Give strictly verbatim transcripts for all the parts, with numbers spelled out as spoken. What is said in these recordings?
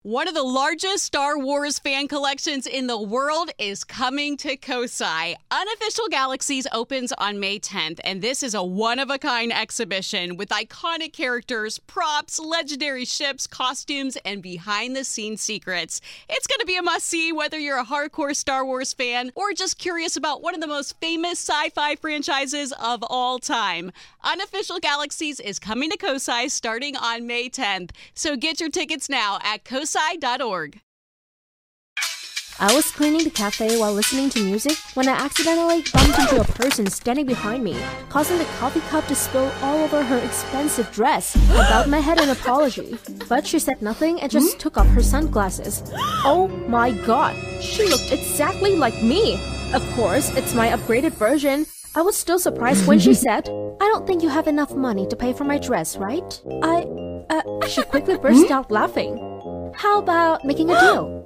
One of the largest Star Wars fan collections in the world is coming to Kosai. Unofficial Galaxies opens on May tenth, and this is a one-of-a-kind exhibition with iconic characters, props, legendary ships, costumes, and behind-the-scenes secrets. It's going to be a must-see whether you're a hardcore Star Wars fan or just curious about one of the most famous sci-fi franchises of all time. Unofficial Galaxies is coming to Kosai starting on May tenth, so get your tickets now at kosai dot org. I was cleaning the cafe while listening to music when I accidentally bumped into a person standing behind me, causing the coffee cup to spill all over her expensive dress. I bowed my head in apology, but she said nothing and just took off her sunglasses. Oh my god, she looked exactly like me! Of course, it's my upgraded version. I was still surprised when she said, "I don't think you have enough money to pay for my dress, right?" I... Uh, she quickly burst out laughing. How about making a deal?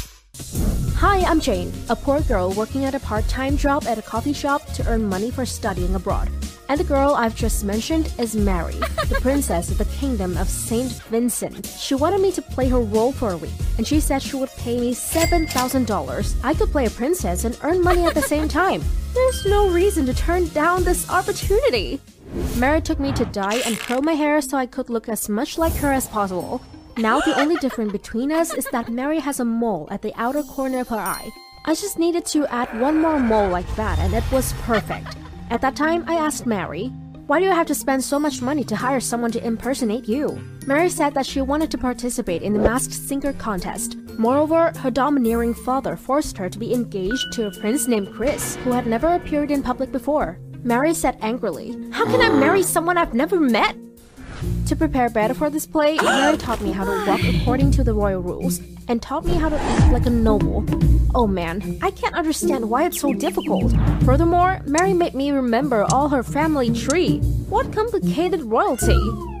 Hi, I'm Jane, a poor girl working at a part-time job at a coffee shop to earn money for studying abroad. And the girl I've just mentioned is Mary, the princess of the kingdom of Saint Vincent. She wanted me to play her role for a week, and she said she would pay me seven thousand dollars. I could play a princess and earn money at the same time. There's no reason to turn down this opportunity. Mary took me to dye and curl my hair so I could look as much like her as possible. Now the only difference between us is that Mary has a mole at the outer corner of her eye. I just needed to add one more mole like that and it was perfect. At that time, I asked Mary, "Why do you have to spend so much money to hire someone to impersonate you?" Mary said that she wanted to participate in the Masked Singer contest. Moreover, her domineering father forced her to be engaged to a prince named Chris, who had never appeared in public before. Mary said angrily, "How can I marry someone I've never met?" To prepare better for this play, Mary taught me how to walk according to the royal rules and taught me how to act like a noble. Oh man, I can't understand why it's so difficult. Furthermore, Mary made me remember all her family tree. What complicated royalty!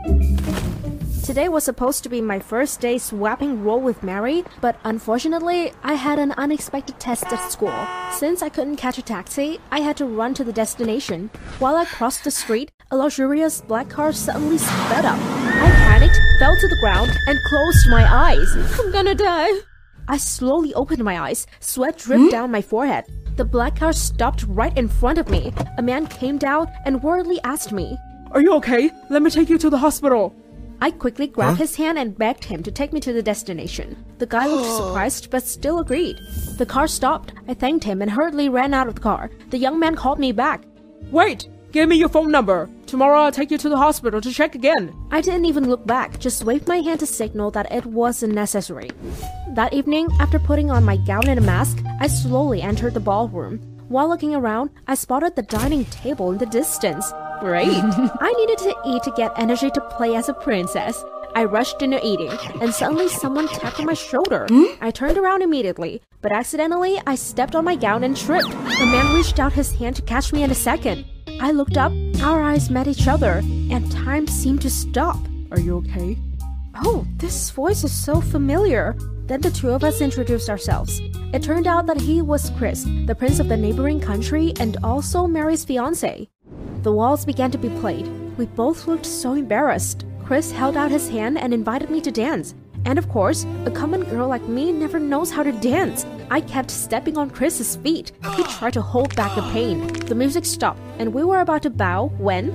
Today was supposed to be my first day swapping role with Mary, but unfortunately, I had an unexpected test at school. Since I couldn't catch a taxi, I had to run to the destination. While I crossed the street, a luxurious black car suddenly sped up. I panicked, fell to the ground, and closed my eyes. I'm gonna die. I slowly opened my eyes. Sweat dripped down my forehead. The black car stopped right in front of me. A man came down and worriedly asked me, "Are you okay? Let me take you to the hospital." I quickly grabbed huh? his hand and begged him to take me to the destination. The guy looked surprised but still agreed. The car stopped. I thanked him and hurriedly ran out of the car. The young man called me back. "Wait! Give me your phone number. Tomorrow I'll take you to the hospital to check again." I didn't even look back, just waved my hand to signal that it wasn't necessary. That evening, after putting on my gown and a mask, I slowly entered the ballroom. While looking around, I spotted the dining table in the distance. Great! I needed to eat to get energy to play as a princess. I rushed into eating, and suddenly someone tapped on my shoulder. I turned around immediately, but accidentally, I stepped on my gown and tripped. The man reached out his hand to catch me in a second. I looked up, our eyes met each other, and time seemed to stop. "Are you okay?" Oh, this voice is so familiar. Then the two of us introduced ourselves. It turned out that he was Chris, the prince of the neighboring country and also Mary's fiancé. The waltz began to be played. We both looked so embarrassed. Chris held out his hand and invited me to dance. And of course, a common girl like me never knows how to dance. I kept stepping on Chris's feet. He tried to hold back the pain. The music stopped, and we were about to bow when...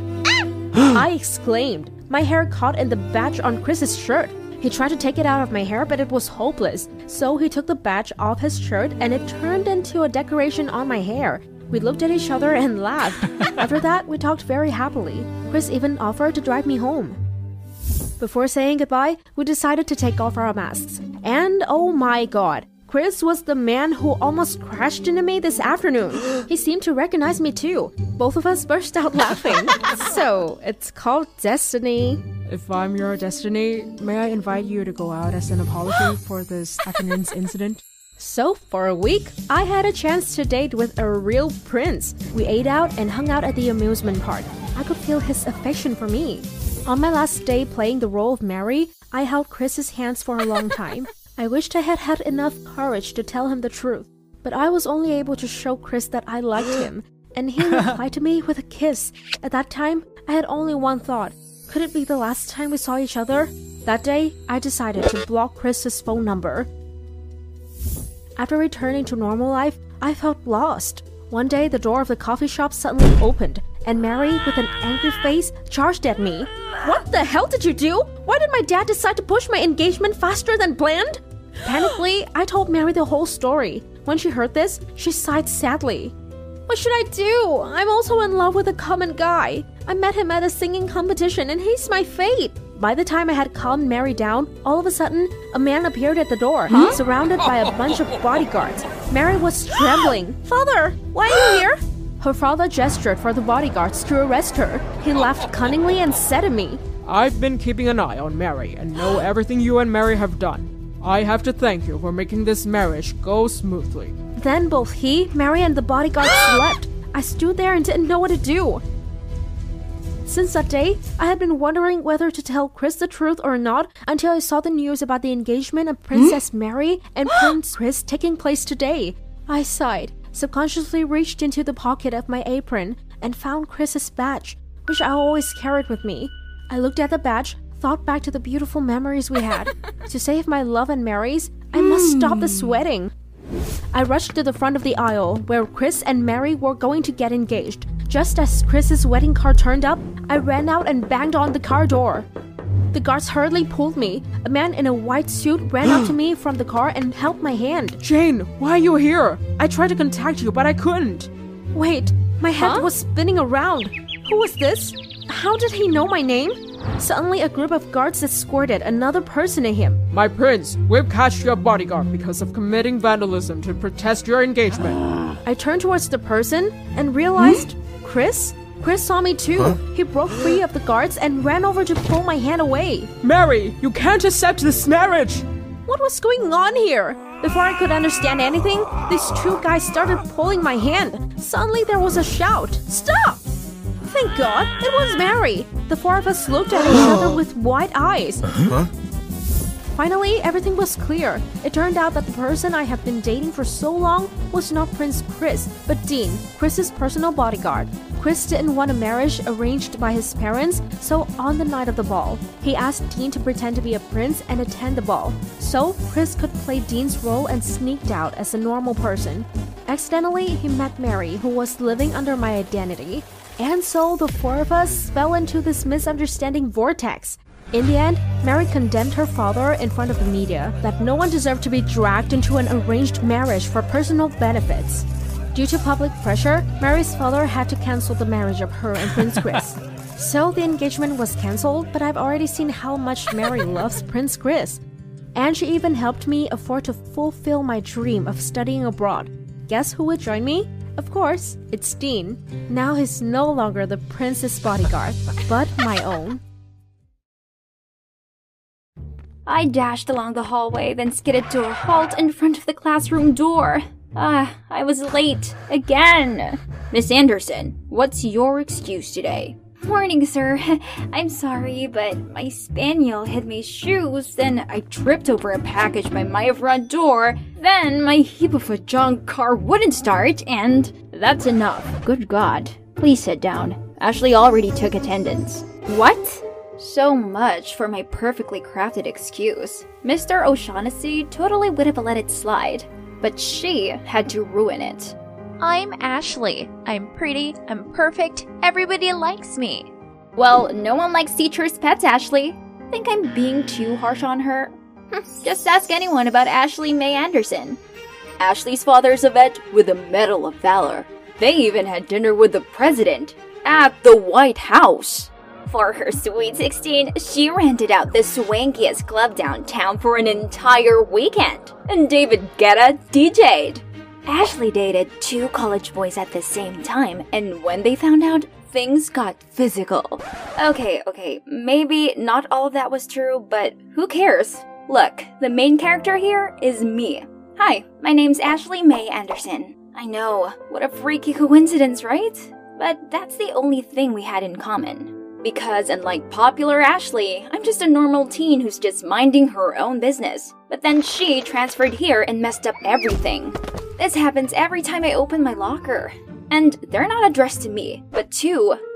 I exclaimed. My hair caught in the badge on Chris's shirt. He tried to take it out of my hair, but it was hopeless. So he took the badge off his shirt, and it turned into a decoration on my hair. We looked at each other and laughed. After that, we talked very happily. Chris even offered to drive me home. Before saying goodbye, we decided to take off our masks. And oh my god, Chris was the man who almost crashed into me this afternoon. He seemed to recognize me too. Both of us burst out laughing. So, it's called destiny. If I'm your destiny, may I invite you to go out as an apology for this afternoon's incident? So, for a week, I had a chance to date with a real prince. We ate out and hung out at the amusement park. I could feel his affection for me. On my last day playing the role of Mary, I held Chris's hands for a long time. I wished I had had enough courage to tell him the truth, but I was only able to show Chris that I liked him, and he replied to me with a kiss. At that time, I had only one thought. Could it be the last time we saw each other? That day, I decided to block Chris's phone number. After returning to normal life, I felt lost. One day, the door of the coffee shop suddenly opened, and Mary, with an angry face, charged at me. What the hell did you do? Why did my dad decide to push my engagement faster than planned? Panically, I told Mary the whole story. When she heard this, she sighed sadly. What should I do? I'm also in love with a common guy. I met him at a singing competition and he's my fate. By the time I had calmed Mary down, all of a sudden, a man appeared at the door, huh? surrounded by a bunch of bodyguards. Mary was trembling. Father, why are you here? Her father gestured for the bodyguards to arrest her. He laughed cunningly and said to me, I've been keeping an eye on Mary and know everything you and Mary have done. I have to thank you for making this marriage go smoothly. Then both he, Mary, and the bodyguards left. I stood there and didn't know what to do. Since that day, I had been wondering whether to tell Chris the truth or not until I saw the news about the engagement of Princess Mary and Prince Chris taking place today. I sighed, subconsciously reached into the pocket of my apron, and found Chris's badge, which I always carried with me. I looked at the badge, thought back to the beautiful memories we had. To save my love and Mary's, I must stop this wedding. I rushed to the front of the aisle, where Chris and Mary were going to get engaged. Just as Chris's wedding car turned up, I ran out and banged on the car door. The guards hurriedly pulled me. A man in a white suit ran up to me from the car and held my hand. Jane, why are you here? I tried to contact you, but I couldn't. Wait, my head Huh? was spinning around. Who was this? How did he know my name? Suddenly, a group of guards escorted another person to him. My prince, we've catched your bodyguard because of committing vandalism to protest your engagement. I turned towards the person and realized Chris? Chris saw me too. Huh? He broke free of the guards and ran over to pull my hand away. Mary, you can't accept this marriage! What was going on here? Before I could understand anything, these two guys started pulling my hand. Suddenly there was a shout. Stop! Thank God, it was Mary. The four of us looked at each other with wide eyes. Huh? Finally, everything was clear. It turned out that the person I have been dating for so long was not Prince Chris, but Dean, Chris's personal bodyguard. Chris didn't want a marriage arranged by his parents, so on the night of the ball, he asked Dean to pretend to be a prince and attend the ball. So, Chris could play Dean's role and sneaked out as a normal person. Accidentally, he met Mary, who was living under my identity. And so, the four of us fell into this misunderstanding vortex. In the end, Mary condemned her father in front of the media that no one deserved to be dragged into an arranged marriage for personal benefits. Due to public pressure, Mary's father had to cancel the marriage of her and Prince Chris. So the engagement was cancelled, but I've already seen how much Mary loves Prince Chris. And she even helped me afford to fulfill my dream of studying abroad. Guess who would join me? Of course, it's Dean. Now he's no longer the prince's bodyguard, but my own. I dashed along the hallway, then skidded to a halt in front of the classroom door. Ah, I was late. Again! Miss Anderson, what's your excuse today? Morning, sir. I'm sorry, but my spaniel hid my shoes, then I tripped over a package by my front door, then my heap of a junk car wouldn't start, and that's enough. Good God. Please sit down. Ashley already took attendance. What? So much for my perfectly crafted excuse. Mister O'Shaughnessy totally would have let it slide, but she had to ruin it. I'm Ashley. I'm pretty, I'm perfect, everybody likes me. Well, no one likes teachers' pets, Ashley. Think I'm being too harsh on her? Just ask anyone about Ashley May Anderson. Ashley's father's a vet with a Medal of Valor. They even had dinner with the president at the White House. For her sweet sixteen, she rented out the swankiest club downtown for an entire weekend, and David Guetta D J'd. Ashley dated two college boys at the same time, and when they found out, things got physical. Okay, okay, maybe not all of that was true, but who cares? Look, the main character here is me. Hi, my name's Ashley May Anderson. I know, what a freaky coincidence, right? But that's the only thing we had in common. Because unlike popular Ashley, I'm just a normal teen who's just minding her own business. But then she transferred here and messed up everything. This happens every time I open my locker. And they're not addressed to me, but to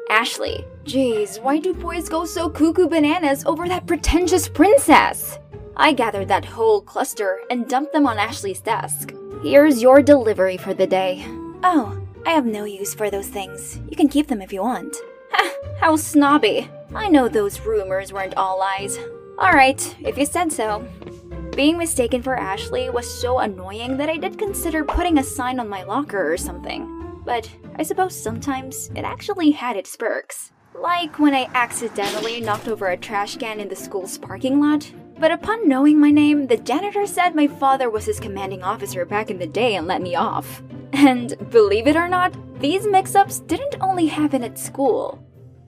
Ashley. Jeez, why do boys go so cuckoo bananas over that pretentious princess? I gathered that whole cluster and dumped them on Ashley's desk. Here's your delivery for the day. Oh, I have no use for those things. You can keep them if you want. Ha, how snobby. I know those rumors weren't all lies. Alright, if you said so. Being mistaken for Ashley was so annoying that I did consider putting a sign on my locker or something. But I suppose sometimes it actually had its perks. Like when I accidentally knocked over a trash can in the school's parking lot. But upon knowing my name, the janitor said my father was his commanding officer back in the day and let me off. And believe it or not, these mix-ups didn't only happen at school.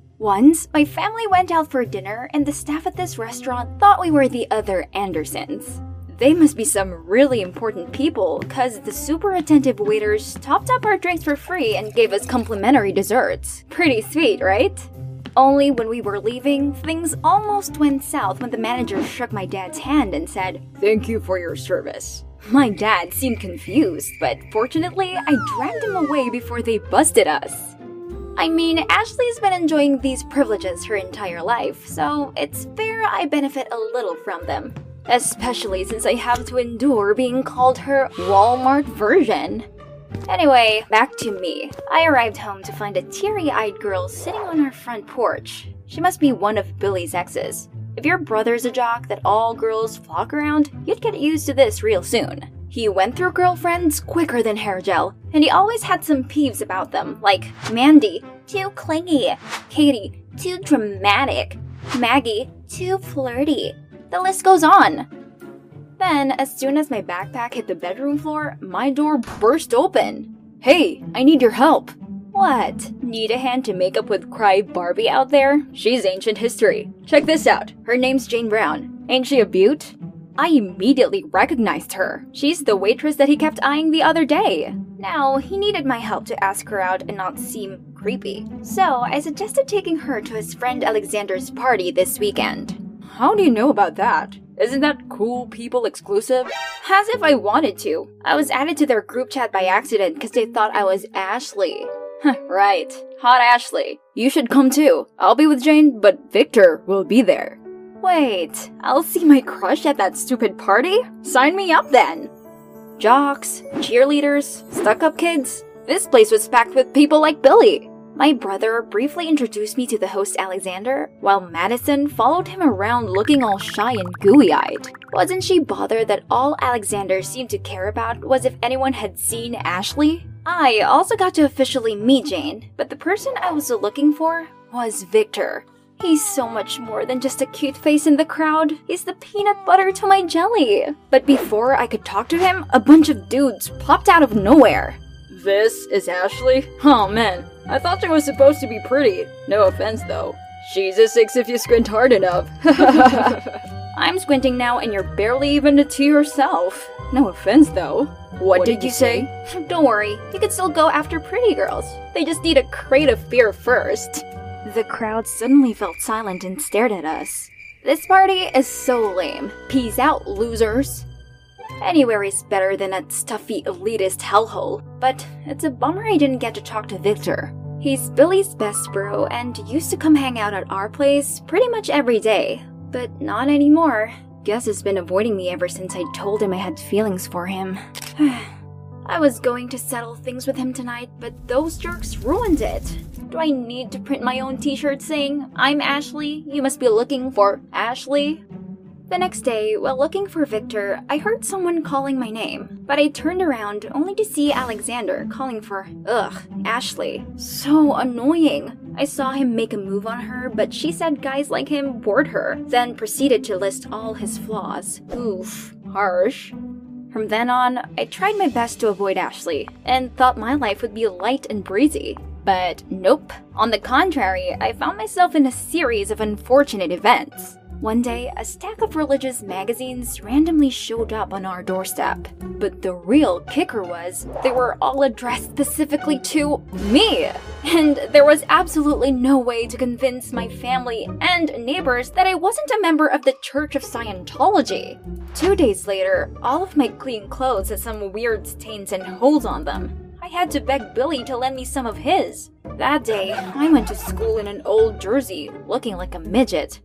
Once, my family went out for dinner and the staff at this restaurant thought we were the other Andersons. They must be some really important people, cause the super attentive waiters topped up our drinks for free and gave us complimentary desserts. Pretty sweet, right? Only when we were leaving, things almost went south when the manager shook my dad's hand and said, "Thank you for your service." My dad seemed confused, but fortunately, I dragged him away before they busted us. I mean, Ashley's been enjoying these privileges her entire life, so it's fair I benefit a little from them. Especially since I have to endure being called her Walmart version. Anyway, back to me. I arrived home to find a teary-eyed girl sitting on our front porch. She must be one of Billy's exes. If your brother's a jock that all girls flock around, you'd get used to this real soon. He went through girlfriends quicker than hair gel, and he always had some peeves about them, like Mandy, too clingy, Katie, too dramatic, Maggie, too flirty. The list goes on. Then, as soon as my backpack hit the bedroom floor, my door burst open. Hey, I need your help. What? Need a hand to make up with Cry Barbie out there? She's ancient history. Check this out. Her name's Jane Brown. Ain't she a beaut? I immediately recognized her. She's the waitress that he kept eyeing the other day. Now, he needed my help to ask her out and not seem creepy. So, I suggested taking her to his friend Alexander's party this weekend. How do you know about that? Isn't that cool people exclusive? As if I wanted to. I was added to their group chat by accident because they thought I was Ashley. Right. Hot Ashley. You should come too. I'll be with Jane, but Victor will be there. Wait, I'll see my crush at that stupid party? Sign me up then. Jocks, cheerleaders, stuck-up kids. This place was packed with people like Billy. My brother briefly introduced me to the host Alexander, while Madison followed him around looking all shy and gooey-eyed. Wasn't she bothered that all Alexander seemed to care about was if anyone had seen Ashley? I also got to officially meet Jane, but the person I was looking for was Victor. He's so much more than just a cute face in the crowd. He's the peanut butter to my jelly. But before I could talk to him, a bunch of dudes popped out of nowhere. This is Ashley? Oh man, I thought she was supposed to be pretty. No offense though. She's a six if you squint hard enough. I'm squinting now and you're barely even a two yourself. No offense though. What, what did, did you say? say? Don't worry, you can still go after pretty girls. They just need a crate of beer first. The crowd suddenly felt silent and stared at us. This party is so lame. Peace out, losers. Anywhere is better than that stuffy elitist hellhole, but it's a bummer I didn't get to talk to Victor. He's Billy's best bro and used to come hang out at our place pretty much every day, but not anymore. Guess he's been avoiding me ever since I told him I had feelings for him. I was going to settle things with him tonight, but those jerks ruined it. Do I need to print my own t-shirt saying, "I'm Ashley, you must be looking for Ashley"? The next day, while looking for Victor, I heard someone calling my name, but I turned around only to see Alexander calling for, ugh, Ashley. So annoying. I saw him make a move on her, but she said guys like him bored her, then proceeded to list all his flaws. Oof, harsh. From then on, I tried my best to avoid Ashley, and thought my life would be light and breezy. But nope. On the contrary, I found myself in a series of unfortunate events. One day, a stack of religious magazines randomly showed up on our doorstep. But the real kicker was, they were all addressed specifically to me! And there was absolutely no way to convince my family and neighbors that I wasn't a member of the Church of Scientology. Two days later, all of my clean clothes had some weird stains and holes on them. I I had to beg Billy to lend me some of his. That day, I went to school in an old jersey, looking like a midget.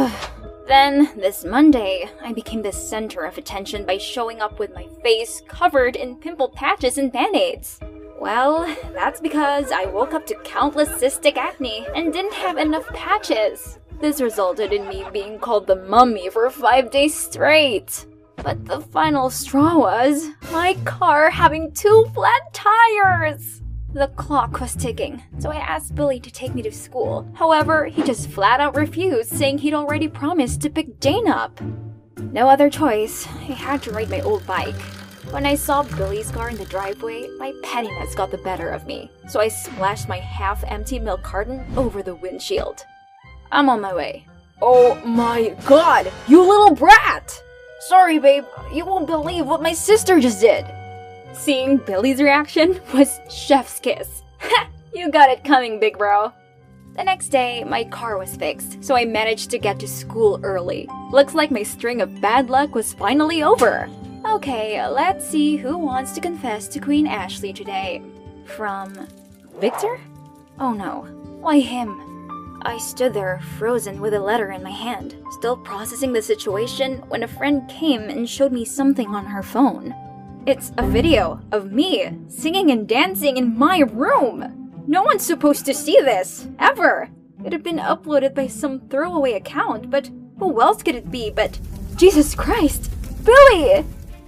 Then, this Monday, I became the center of attention by showing up with my face covered in pimple patches and band-aids. Well, that's because I woke up to countless cystic acne and didn't have enough patches. This resulted in me being called the mummy for five days straight. But the final straw was my car having two flat tires. The clock was ticking, so I asked Billy to take me to school. However, he just flat out refused, saying he'd already promised to pick Jane up. No other choice, I had to ride my old bike. When I saw Billy's car in the driveway, my pettiness got the better of me, so I splashed my half-empty milk carton over the windshield. I'm on my way. Oh my god, you little brat! Sorry, babe, you won't believe what my sister just did. Seeing Billy's reaction was chef's kiss. Ha! You got it coming, big bro. The next day, my car was fixed, so I managed to get to school early. Looks like my string of bad luck was finally over. Okay, let's see who wants to confess to Queen Ashley today. From Victor? Oh no, why him? I stood there, frozen with a letter in my hand, still processing the situation when a friend came and showed me something on her phone. It's a video of me singing and dancing in my room. No one's supposed to see this, ever. It had been uploaded by some throwaway account, but who else could it be but Jesus Christ, Billy!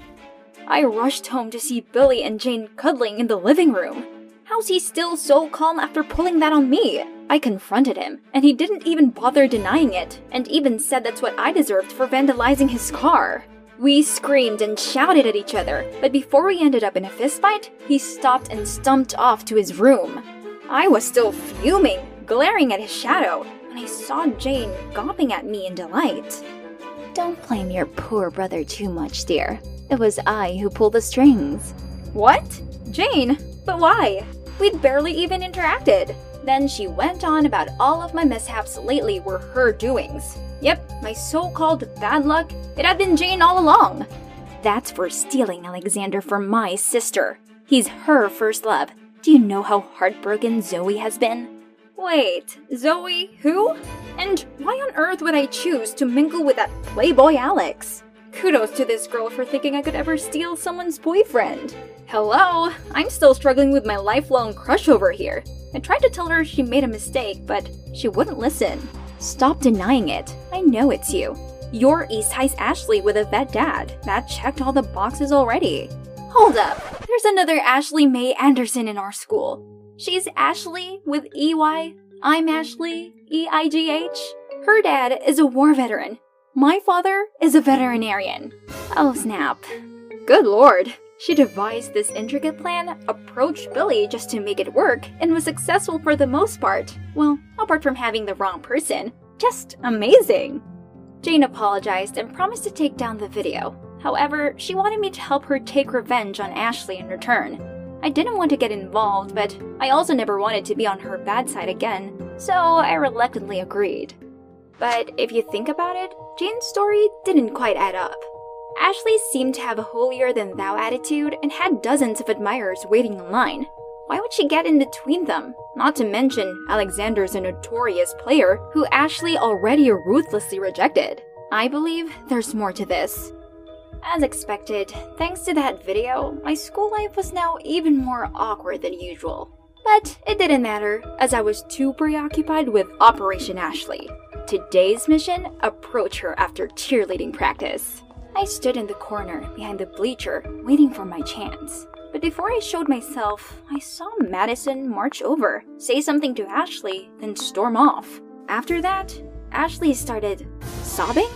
I rushed home to see Billy and Jane cuddling in the living room. How's he still so calm after pulling that on me? I confronted him, and he didn't even bother denying it, and even said that's what I deserved for vandalizing his car. We screamed and shouted at each other, but before we ended up in a fistfight, he stopped and stumped off to his room. I was still fuming, glaring at his shadow, when I saw Jane gawping at me in delight. Don't blame your poor brother too much, dear. It was I who pulled the strings. What? Jane? But why? We'd barely even interacted. Then she went on about all of my mishaps lately were her doings. Yep, my so-called bad luck, it had been Jane all along. That's for stealing Alexander from my sister. He's her first love. Do you know how heartbroken Zoe has been? Wait, Zoe who? And why on earth would I choose to mingle with that playboy Alex? Kudos to this girl for thinking I could ever steal someone's boyfriend. Hello, I'm still struggling with my lifelong crush over here. I tried to tell her she made a mistake, but she wouldn't listen. Stop denying it. I know it's you. You're East High's Ashley with a vet dad. That checked all the boxes already. Hold up. There's another Ashley May Anderson in our school. She's Ashley with E Y. I'm Ashley, E I G H. Her dad is a war veteran. My father is a veterinarian. Oh snap. Good lord. She devised this intricate plan, approached Billy just to make it work, and was successful for the most part. Well, apart from having the wrong person. Just amazing. Jane apologized and promised to take down the video. However, she wanted me to help her take revenge on Ashley in return. I didn't want to get involved, but I also never wanted to be on her bad side again, so I reluctantly agreed. But if you think about it, Jane's story didn't quite add up. Ashley seemed to have a holier-than-thou attitude and had dozens of admirers waiting in line. Why would she get in between them? Not to mention, Alexander's a notorious player who Ashley already ruthlessly rejected. I believe there's more to this. As expected, thanks to that video, my school life was now even more awkward than usual. But it didn't matter, as I was too preoccupied with Operation Ashley. Today's mission, approach her after cheerleading practice. I stood in the corner behind the bleacher, waiting for my chance. But before I showed myself, I saw Madison march over, say something to Ashley, then storm off. After that, Ashley started sobbing?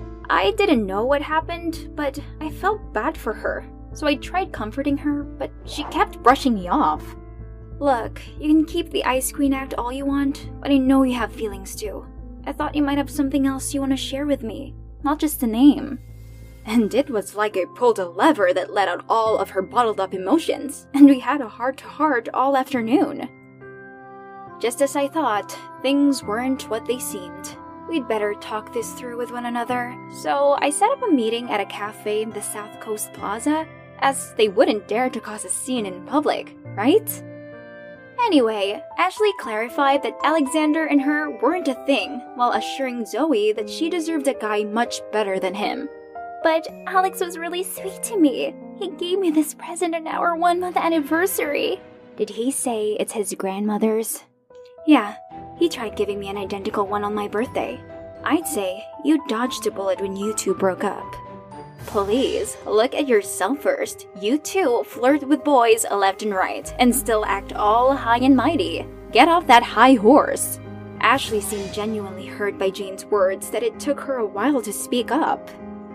I didn't know what happened, but I felt bad for her. So I tried comforting her, but she kept brushing me off. Look, you can keep the Ice Queen act all you want, but I know you have feelings too. I thought you might have something else you want to share with me, not just the name. And it was like I pulled a lever that let out all of her bottled up emotions, and we had a heart-to-heart all afternoon. Just as I thought, things weren't what they seemed. We'd better talk this through with one another, so I set up a meeting at a cafe in the South Coast Plaza. as they wouldn't dare to cause a scene in public, right? Anyway, Ashley clarified that Alexander and her weren't a thing, while assuring Zoe that she deserved a guy much better than him. But Alex was really sweet to me. He gave me this present on our one-month anniversary. Did he say it's his grandmother's? Yeah, he tried giving me an identical one on my birthday. I'd say you dodged a bullet when you two broke up. Please, look at yourself first. You two flirt with boys left and right, and still act all high and mighty. Get off that high horse. Ashley seemed genuinely hurt by Jane's words that it took her a while to speak up.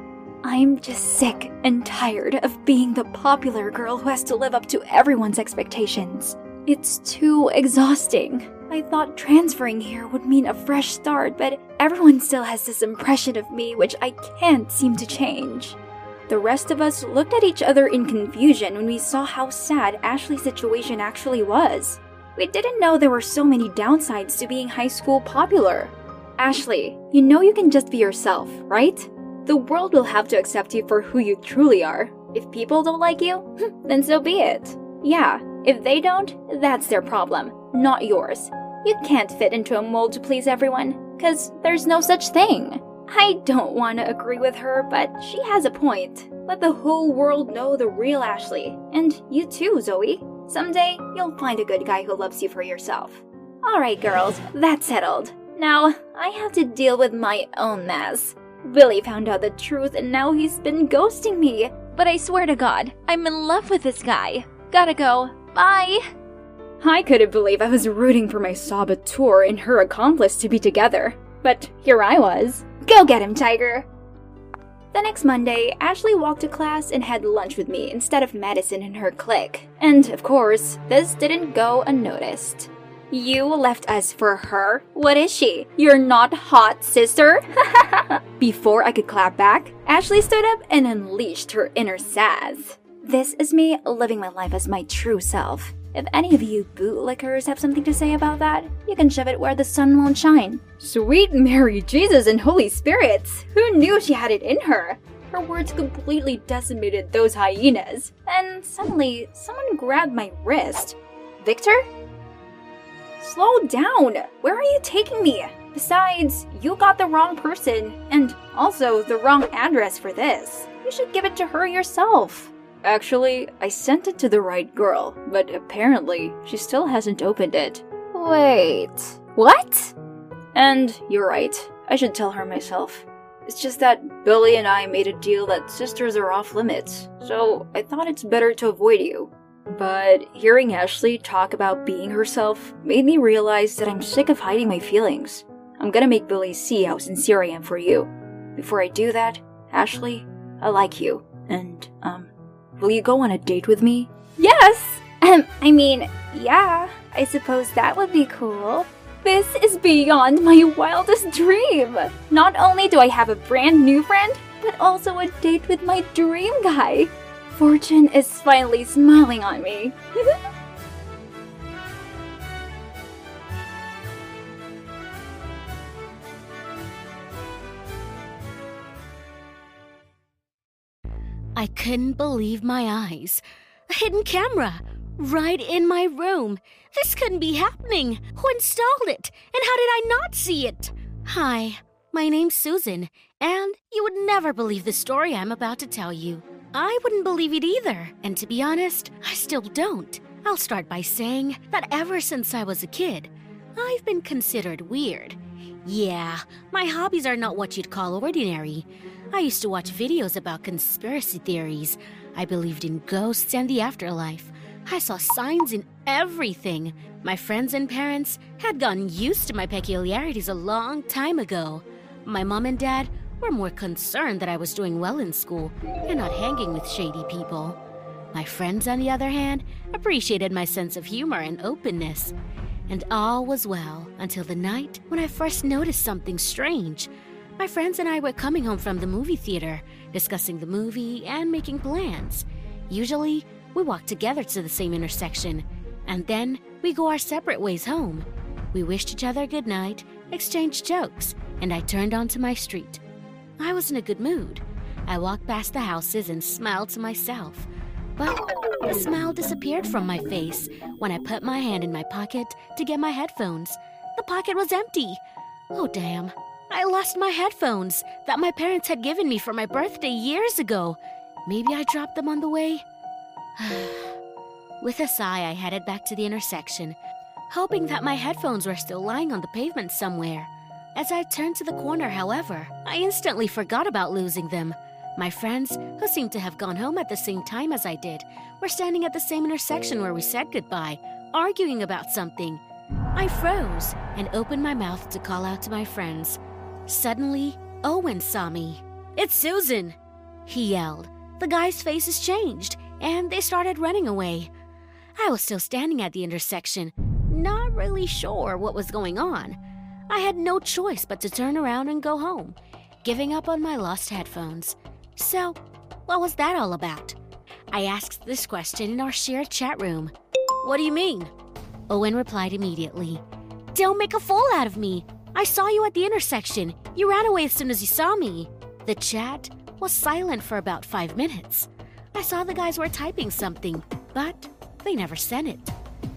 I'm just sick and tired of being the popular girl who has to live up to everyone's expectations. It's too exhausting. I thought transferring here would mean a fresh start, but everyone still has this impression of me which I can't seem to change. The rest of us looked at each other in confusion when we saw how sad Ashley's situation actually was. We didn't know there were so many downsides to being high school popular. Ashley, you know you can just be yourself, right? The world will have to accept you for who you truly are. If people don't like you, then so be it. Yeah, if they don't, that's their problem, not yours. You can't fit into a mold to please everyone, cause there's no such thing. I don't want to agree with her, but she has a point. Let the whole world know the real Ashley. And you too, Zoe. Someday, you'll find a good guy who loves you for yourself. Alright girls, that's settled. Now, I have to deal with my own mess. Billy found out the truth and now he's been ghosting me. But I swear to God, I'm in love with this guy. Gotta go. Bye! I couldn't believe I was rooting for my saboteur and her accomplice to be together. But here I was. Go get him, Tiger! The next Monday, Ashley walked to class and had lunch with me instead of Madison and her clique. And, of course, this didn't go unnoticed. You left us for her? What is she? You're not hot, sister? Before I could clap back, Ashley stood up and unleashed her inner sass. This is me living my life as my true self. If any of you bootlickers have something to say about that, you can shove it where the sun won't shine. Sweet Mary, Jesus, and Holy Spirits! Who knew she had it in her? Her words completely decimated those hyenas. And suddenly, someone grabbed my wrist. Victor? Slow down! Where are you taking me? Besides, you got the wrong person, and also the wrong address for this. You should give it to her yourself. Actually, I sent it to the right girl, but apparently, she still hasn't opened it. Wait, what? And you're right, I should tell her myself. It's just that Billy and I made a deal that sisters are off limits, so I thought it's better to avoid you. But hearing Ashley talk about being herself made me realize that I'm sick of hiding my feelings. I'm gonna make Billy see how sincere I am for you. Before I do that, Ashley, I like you, and, um, will you go on a date with me? Yes! Um, I mean, yeah, I suppose that would be cool. This is beyond my wildest dream! Not only do I have a brand new friend, but also a date with my dream guy. Fortune is finally smiling on me. I couldn't believe my eyes. A hidden camera, right in my room. This couldn't be happening. Who installed it? And how did I not see it? Hi, my name's Susan, and you would never believe the story I'm about to tell you. I wouldn't believe it either, and to be honest, I still don't. I'll start by saying that ever since I was a kid, I've been considered weird. Yeah, my hobbies are not what you'd call ordinary. I used to watch videos about conspiracy theories. I believed in ghosts and the afterlife. I saw signs in everything. My friends and parents had gotten used to my peculiarities a long time ago. My mom and dad were more concerned that I was doing well in school and not hanging with shady people. My friends, on the other hand, appreciated my sense of humor and openness. And all was well until the night when I first noticed something strange. My friends and I were coming home from the movie theater, discussing the movie and making plans. Usually, we walk together to the same intersection, and then we go our separate ways home. We wished each other good night, exchanged jokes, and I turned onto my street. I was in a good mood. I walked past the houses and smiled to myself. But the smile disappeared from my face when I put my hand in my pocket to get my headphones. The pocket was empty. Oh, damn. I lost my headphones that my parents had given me for my birthday years ago. Maybe I dropped them on the way? With a sigh, I headed back to the intersection, hoping that my headphones were still lying on the pavement somewhere. As I turned to the corner, however, I instantly forgot about losing them. My friends, who seemed to have gone home at the same time as I did, were standing at the same intersection where we said goodbye, arguing about something. I froze and opened my mouth to call out to my friends. Suddenly, Owen saw me. "It's Susan!" he yelled. The guy's faces changed, and they started running away. I was still standing at the intersection, not really sure what was going on. I had no choice but to turn around and go home, giving up on my lost headphones. So, what was that all about? I asked this question in our shared chat room. "What do you mean?" Owen replied immediately. "Don't make a fool out of me. I saw you at the intersection. You ran away as soon as you saw me." The chat was silent for about five minutes. I saw the guys were typing something, but they never sent it.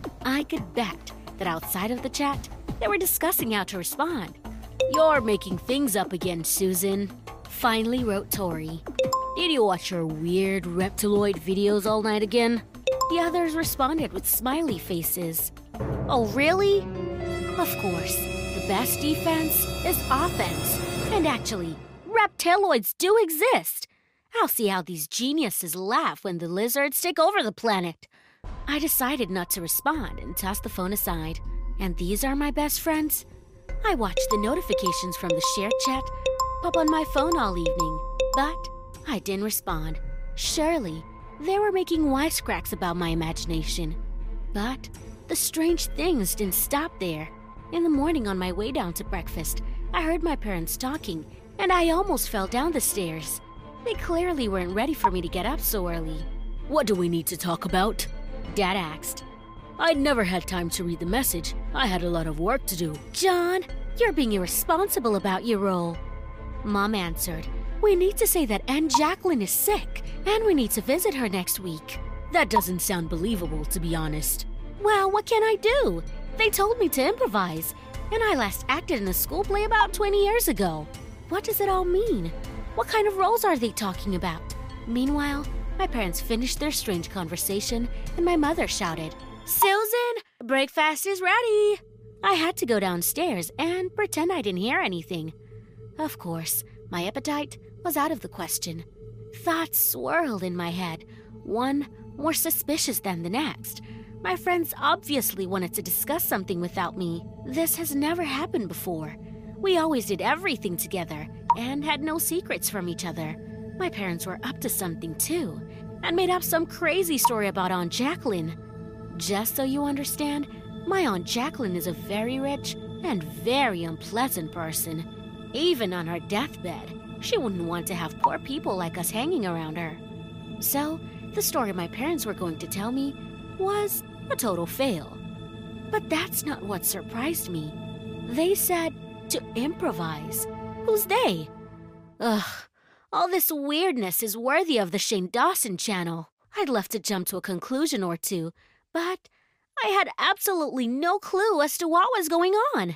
I could bet that outside of the chat, they were discussing how to respond. "You're making things up again, Susan," finally wrote Tori. "Did you watch your weird reptiloid videos all night again?" The others responded with smiley faces. "Oh, really?" Of course, the best defense is offense. And actually, reptiloids do exist. I'll see how these geniuses laugh when the lizards take over the planet. I decided not to respond and tossed the phone aside. And these are my best friends? I watched the notifications from the shared chat pop on my phone all evening, but I didn't respond. Surely, they were making wisecracks about my imagination. But the strange things didn't stop there. In the morning on my way down to breakfast, I heard my parents talking, and I almost fell down the stairs. They clearly weren't ready for me to get up so early. "What do we need to talk about?" Dad asked. "I'd never had time to read the message. I had a lot of work to do." "John, you're being irresponsible about your role." Mom answered, "We need to say that Aunt Jacqueline is sick, and we need to visit her next week." "That doesn't sound believable, to be honest." "Well, what can I do? They told me to improvise, and I last acted in a school play about twenty years ago. What does it all mean? What kind of roles are they talking about?" Meanwhile, my parents finished their strange conversation, and my mother shouted, "Susan, breakfast is ready!" I had to go downstairs and pretend I didn't hear anything. Of course, my appetite was out of the question. Thoughts swirled in my head, one more suspicious than the next. My friends obviously wanted to discuss something without me. This has never happened before. We always did everything together and had no secrets from each other. My parents were up to something too, and made up some crazy story about Aunt Jacqueline. Just so you understand, my Aunt Jacqueline is a very rich and very unpleasant person. Even on her deathbed, she wouldn't want to have poor people like us hanging around her. So, the story my parents were going to tell me was a total fail. But that's not what surprised me. They said to improvise. Who's they? Ugh, all this weirdness is worthy of the Shane Dawson channel. I'd love to jump to a conclusion or two, but I had absolutely no clue as to what was going on.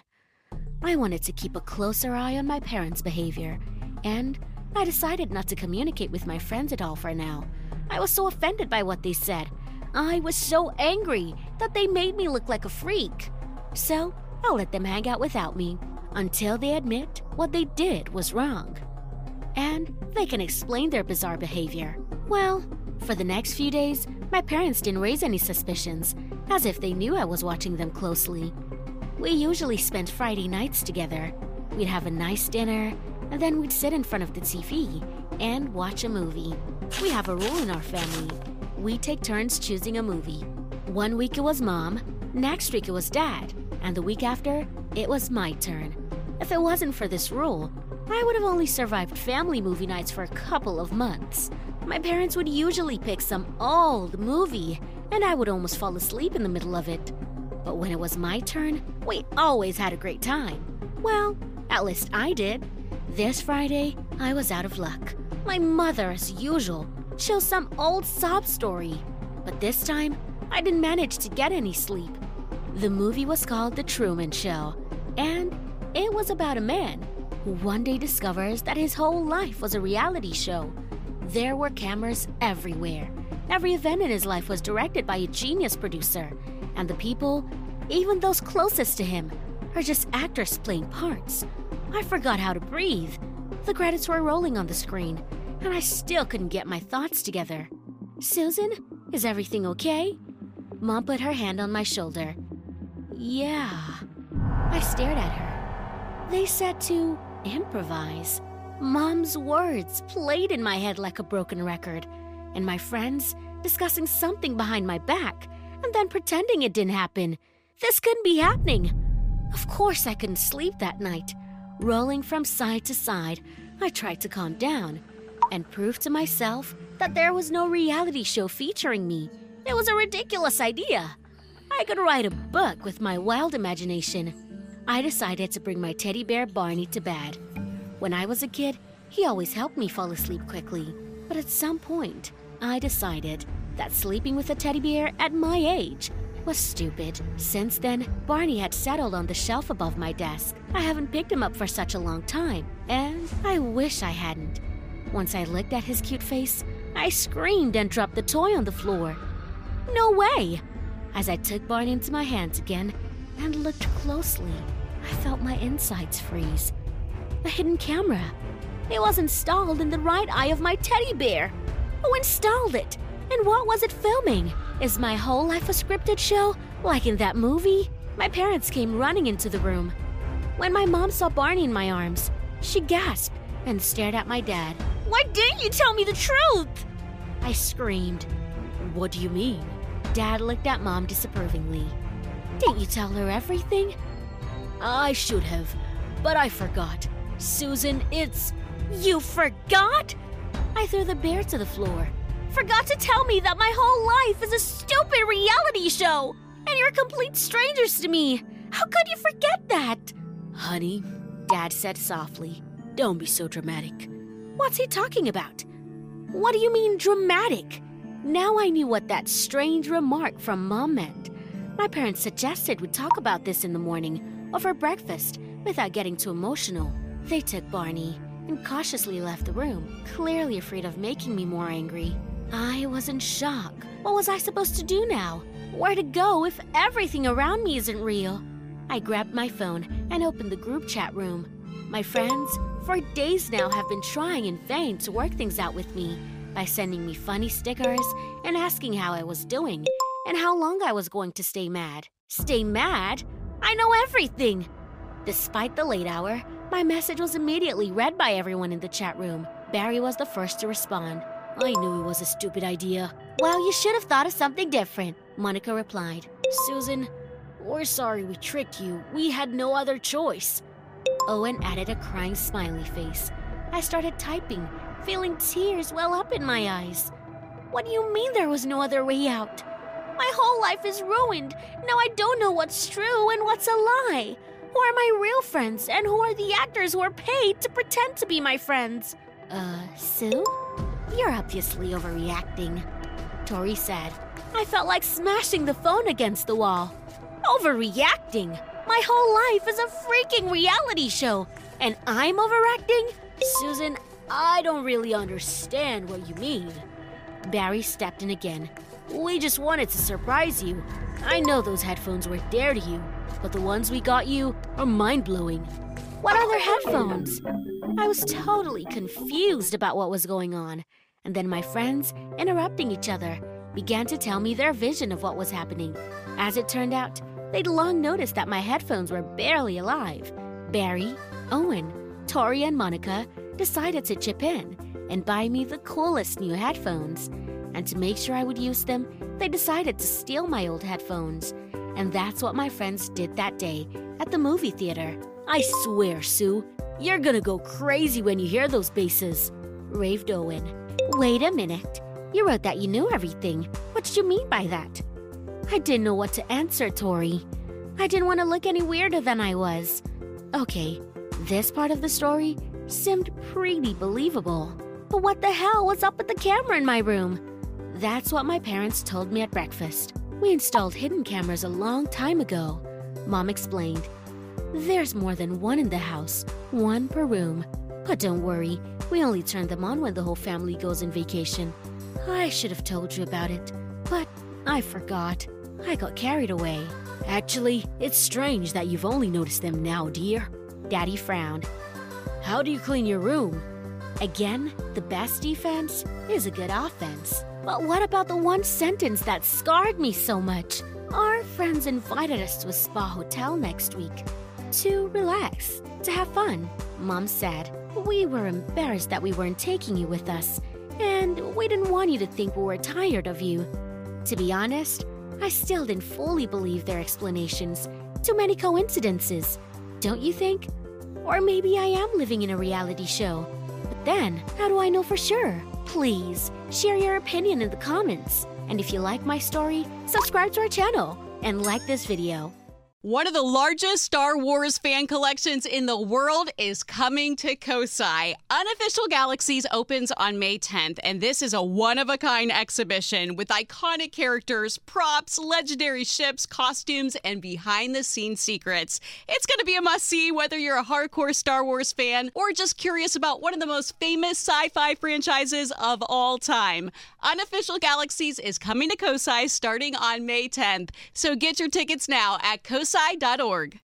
I wanted to keep a closer eye on my parents' behavior, and I decided not to communicate with my friends at all for now. I was so offended by what they said. I was so angry that they made me look like a freak. So I'll let them hang out without me until they admit what they did was wrong. And they can explain their bizarre behavior. Well, for the next few days, my parents didn't raise any suspicions, as if they knew I was watching them closely. We usually spent Friday nights together. We'd have a nice dinner, and then we'd sit in front of the T V and watch a movie. We have a rule in our family. We take turns choosing a movie. One week it was Mom, next week it was Dad, and the week after, it was my turn. If it wasn't for this rule, I would have only survived family movie nights for a couple of months. My parents would usually pick some old movie, and I would almost fall asleep in the middle of it. But when it was my turn, we always had a great time. Well, at least I did. This Friday, I was out of luck. My mother, as usual, chose some old sob story. But this time, I didn't manage to get any sleep. The movie was called The Truman Show, and it was about a man who one day discovers that his whole life was a reality show. There were cameras everywhere. Every event in his life was directed by a genius producer, and the people, even those closest to him, are just actors playing parts. I forgot how to breathe. The credits were rolling on the screen, and I still couldn't get my thoughts together. "Susan, is everything okay?" Mom put her hand on my shoulder. "Yeah." I stared at her. They said to improvise. Mom's words played in my head like a broken record, and my friends discussing something behind my back and then pretending it didn't happen. This couldn't be happening. Of course I couldn't sleep that night. Rolling from side to side, I tried to calm down and prove to myself that there was no reality show featuring me. It was a ridiculous idea. I could write a book with my wild imagination. I decided to bring my teddy bear Barney to bed. When I was a kid, he always helped me fall asleep quickly. But at some point, I decided that sleeping with a teddy bear at my age was stupid. Since then, Barney had settled on the shelf above my desk. I haven't picked him up for such a long time, and I wish I hadn't. Once I looked at his cute face, I screamed and dropped the toy on the floor. No way! As I took Barney into my hands again and looked closely, I felt my insides freeze. A hidden camera. It was installed in the right eye of my teddy bear. Who installed it? And what was it filming? Is my whole life a scripted show, like in that movie? My parents came running into the room. When my mom saw Barney in my arms, she gasped and stared at my dad. "Why didn't you tell me the truth?" I screamed. "What do you mean?" Dad looked at Mom disapprovingly. "Didn't you tell her everything?" "I should have, but I forgot. Susan, it's..." "You forgot?" I threw the bear to the floor. "Forgot to tell me that my whole life is a stupid reality show, and you're complete strangers to me. How could you forget that?" "Honey," Dad said softly, "don't be so dramatic." What's he talking about? What do you mean dramatic? Now I knew what that strange remark from Mom meant. My parents suggested we talk about this in the morning over breakfast without getting too emotional. They took Barney and cautiously left the room, clearly afraid of making me more angry. I was in shock. What was I supposed to do now? Where to go if everything around me isn't real? I grabbed my phone and opened the group chat room. My friends, for days now, have been trying in vain to work things out with me by sending me funny stickers and asking how I was doing and how long I was going to stay mad. Stay mad? I know everything! Despite the late hour, my message was immediately read by everyone in the chat room. Barry was the first to respond. "I knew it was a stupid idea." "Well, you should have thought of something different," Monica replied. "Susan, we're sorry we tricked you. We had no other choice." Owen added a crying smiley face. I started typing, feeling tears well up in my eyes. "What do you mean there was no other way out? My whole life is ruined. Now I don't know what's true and what's a lie. Who are my real friends, and who are the actors who are paid to pretend to be my friends?" Uh, Sue? "You're obviously overreacting," Tori said. I felt like smashing the phone against the wall. Overreacting? My whole life is a freaking reality show, and I'm overacting? Susan, I don't really understand what you mean. Barry stepped in again. "We just wanted to surprise you. I know those headphones were dear to you, but the ones we got you are mind-blowing." "What other headphones?" I was totally confused about what was going on, and then my friends, interrupting each other, began to tell me their vision of what was happening. As it turned out, they'd long noticed that my headphones were barely alive. Barry, Owen, Tori, and Monica decided to chip in and buy me the coolest new headphones. And to make sure I would use them, they decided to steal my old headphones. And that's what my friends did that day at the movie theater. "I swear, Sue, you're gonna go crazy when you hear those basses," raved Owen. "Wait a minute. You wrote that you knew everything. What did you mean by that?" I didn't know what to answer, Tori. I didn't want to look any weirder than I was. Okay, this part of the story seemed pretty believable. But what the hell was up with the camera in my room? That's what my parents told me at breakfast. We installed hidden cameras a long time ago, Mom explained. There's more than one in the house, one per room. But don't worry, we only turn them on when the whole family goes on vacation. I should have told you about it, but I forgot. I got carried away. Actually, it's strange that you've only noticed them now, dear. Daddy frowned. How do you clean your room? Again, the best defense is a good offense. But what about the one sentence that scarred me so much? Our friends invited us to a spa hotel next week. To relax, to have fun, Mom said. We were embarrassed that we weren't taking you with us, and we didn't want you to think we were tired of you. To be honest, I still didn't fully believe their explanations. Too many coincidences, don't you think? Or maybe I am living in a reality show. But then, how do I know for sure? Please, share your opinion in the comments. And if you like my story, subscribe to our channel and like this video. One of the largest Star Wars fan collections in the world is coming to Kosai. Unofficial Galaxies opens on May tenth, and this is a one-of-a-kind exhibition with iconic characters, props, legendary ships, costumes, and behind-the-scenes secrets. It's going to be a must-see whether you're a hardcore Star Wars fan or just curious about one of the most famous sci-fi franchises of all time. Unofficial Galaxies is coming to Kosai starting on May tenth, so get your tickets now at kosai dot org.